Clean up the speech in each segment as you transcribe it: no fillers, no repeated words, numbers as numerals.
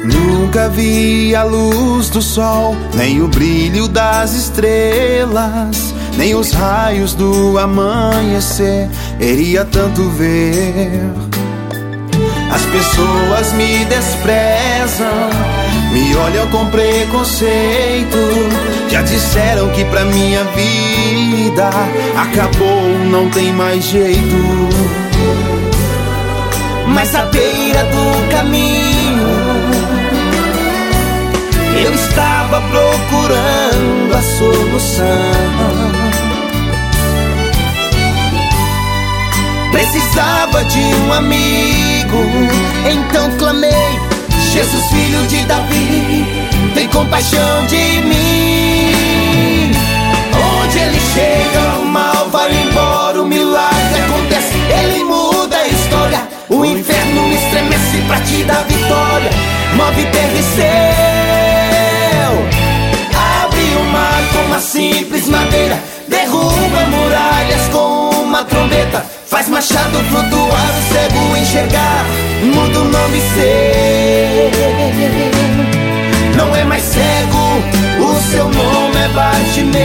Nunca vi a luz do sol, nem o brilho das estrelas, nem os raios do amanhecer iria tanto ver. As pessoas me desprezam, me olham com preconceito. Já disseram que pra minha vida acabou, não tem mais jeito. Mas à beira do caminho eu estava procurando a solução. Precisava de um amigo, então clamei: Jesus, filho de Davi, tem compaixão de mim. Onde ele chega, o mal vai embora, o milagre acontece, ele muda a história. O inferno me estremece pra te dar vitória. Move terra e céu, abre o mar com uma simples madeira, derruba muralhas com uma trombeta, faz machado flutuar, o cego enxergar, muda o nome seu. Não é mais cego, o seu nome é Bartimeu.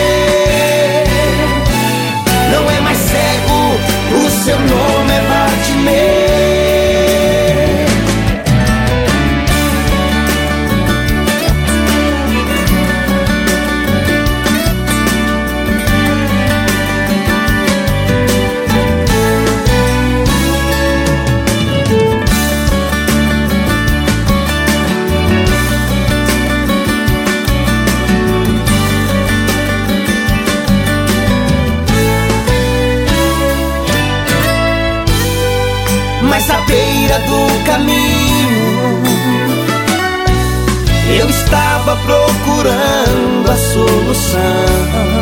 Não é mais cego, o seu nome é Bartimeu. Mas à beira do caminho eu estava procurando a solução.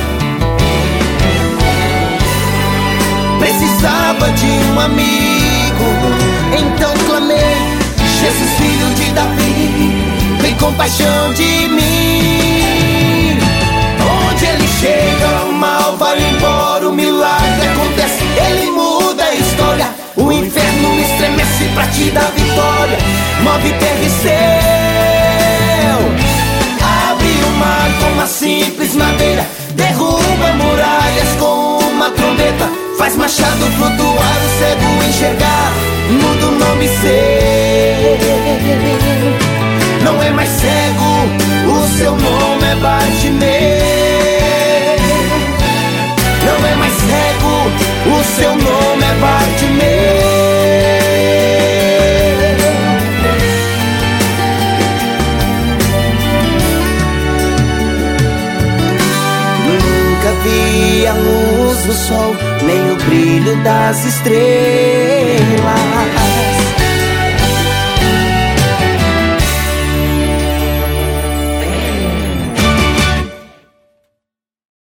Precisava de um amigo, então clamei: Jesus, filho de Davi, tem compaixão de mim. Onde ele chega, o mal vai embora, o milagre acontece, ele muda a história. O inferno me estremece pra te dar vitória. Move terra e céu, abre o mar com uma simples madeira, derruba muralhas com uma trombeta, faz machado flutuar, o cego enxergar, muda o nome seu. Não é mais cego, o seu nome é Bartimeu. Não é mais cego, o seu nome é Bartimeu. Nunca vi a luz do sol, nem o brilho das estrelas,